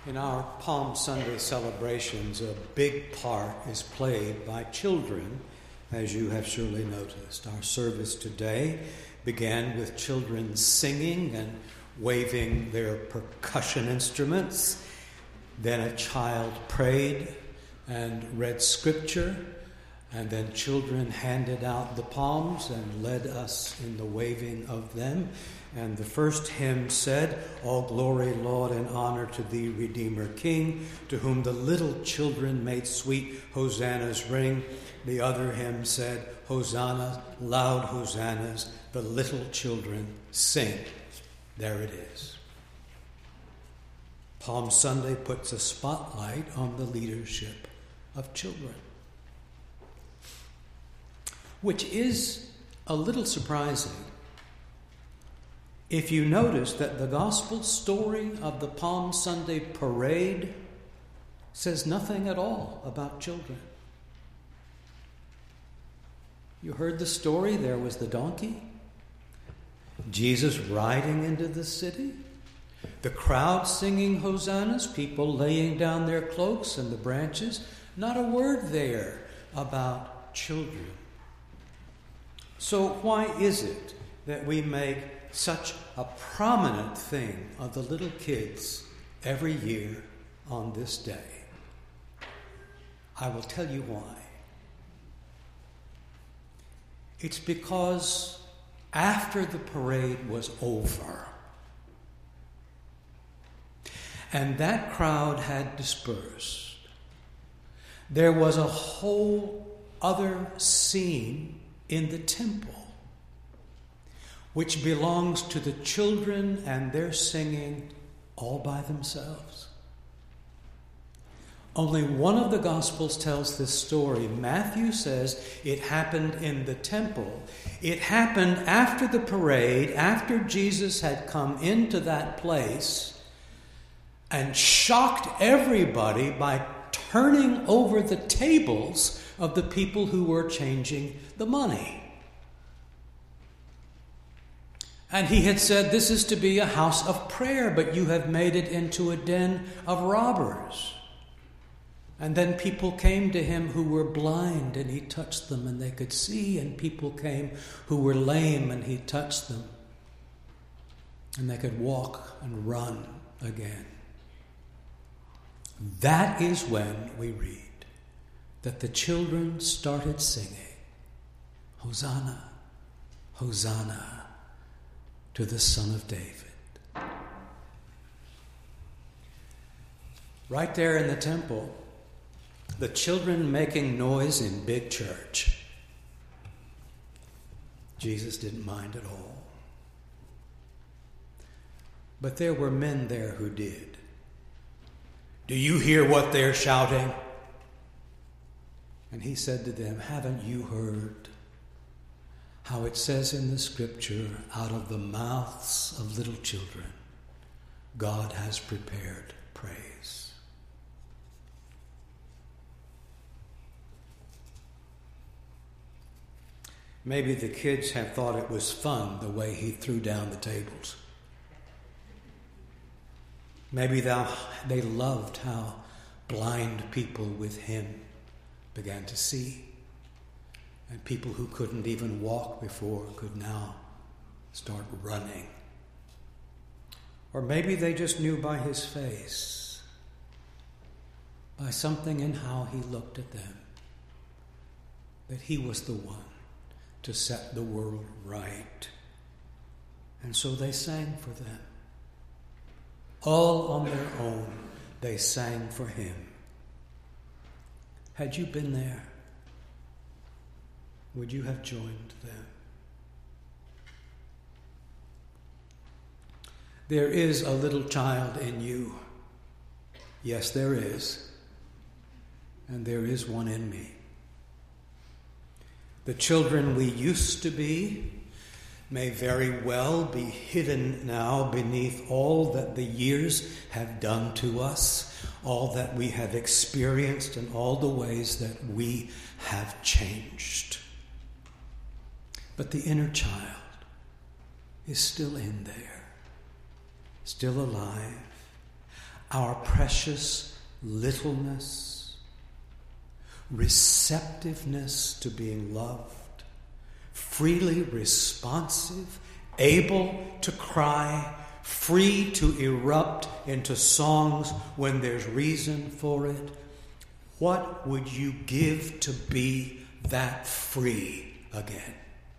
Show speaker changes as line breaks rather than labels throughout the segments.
In our Palm Sunday celebrations, a big part is played by children, as you have surely noticed. Our service today began with children singing and waving their percussion instruments. Then a child prayed and read scripture, and then children handed out the palms and led us in the waving of them. And the first hymn said, "All glory, Lord, and honor to thee, Redeemer King, to whom the little children made sweet hosannas ring." The other hymn said, "Hosanna, loud hosannas, the little children sing." There it is. Palm Sunday puts a spotlight on the leadership of children, which is a little surprising if you notice that the gospel story of the Palm Sunday parade says nothing at all about children. You heard the story. There was the donkey, Jesus riding into the city, the crowd singing hosannas, people laying down their cloaks and the branches. Not a word there about children. So why is it that we make such a prominent thing of the little kids every year on this day? I will tell you why. It's because after the parade was over and that crowd had dispersed, there was a whole other scene in the temple which belongs to the children and their singing all by themselves. Only one of the Gospels tells this story. Matthew says it happened in the temple. It happened after the parade, after Jesus had come into that place and shocked everybody by turning over the tables of the people who were changing the money. And he had said, "This is to be a house of prayer, but you have made it into a den of robbers." And then people came to him who were blind, and he touched them and they could see. And people came who were lame, and he touched them and they could walk and run again. That is when we read that the children started singing, "Hosanna, Hosanna to the Son of David." Right there in the temple, the children making noise in big church. Jesus didn't mind at all. But there were men there who did. "Do you hear what they're shouting?" And he said to them, "Haven't you heard how it says in the scripture, out of the mouths of little children, God has prepared praise." Maybe the kids have thought it was fun the way he threw down the tables. Maybe they loved how blind people with him began to see. And people who couldn't even walk before could now start running. Or maybe they just knew by his face, by something in how he looked at them, that he was the one to set the world right. And so they sang for them. All on their own, they sang for him. Had you been there, would you have joined them? There is a little child in you. Yes, there is. And there is one in me. The children we used to be may very well be hidden now beneath all that the years have done to us, all that we have experienced, and all the ways that we have changed. But the inner child is still in there, still alive. our precious littleness, receptiveness to being loved, freely responsive, able to cry, free to erupt into songs when there's reason for it. What would you give to be that free again?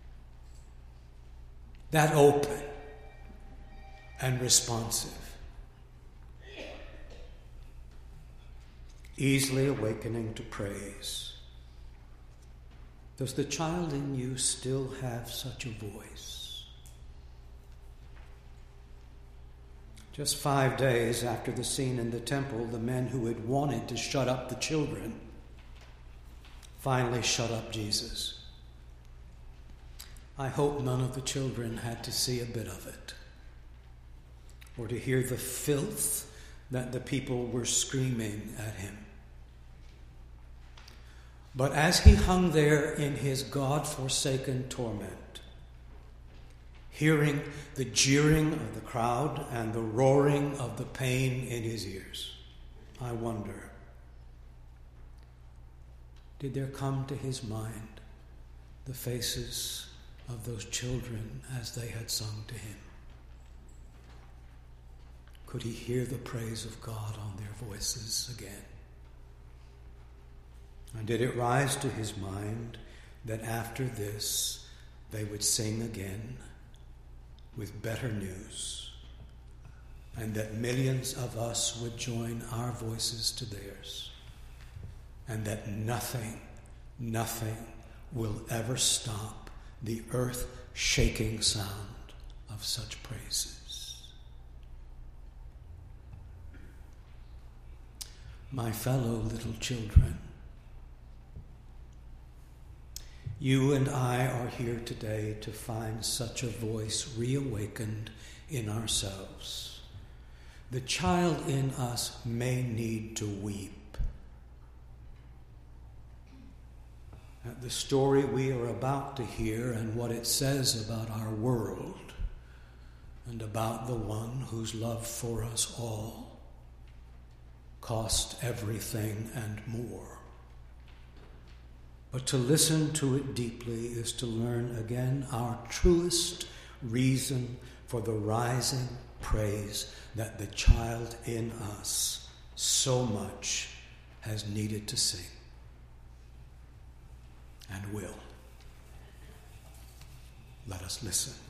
That open and responsive. Easily awakening to praise. Does the child in you still have such a voice? Just 5 days after the scene in the temple, the men who had wanted to shut up the children finally shut up Jesus. I hope none of the children had to see a bit of it, or to hear the filth that the people were screaming at him. But as he hung there in his God-forsaken torment, hearing the jeering of the crowd and the roaring of the pain in his ears, I wonder, did there come to his mind the faces of those children as they had sung to him? Could he hear the praise of God on their voices again? And did it rise to his mind that after this they would sing again with better news, and that millions of us would join our voices to theirs, and that nothing will ever stop the earth-shaking sound of such praises? My fellow little children, you and I are here today to find such a voice reawakened in ourselves. The child in us may need to weep at the story we are about to hear and what it says about our world and about the one whose love for us all cost everything and more. But to listen to it deeply is to learn again our truest reason for the rising praise that the child in us so much has needed to sing and will. Let us listen.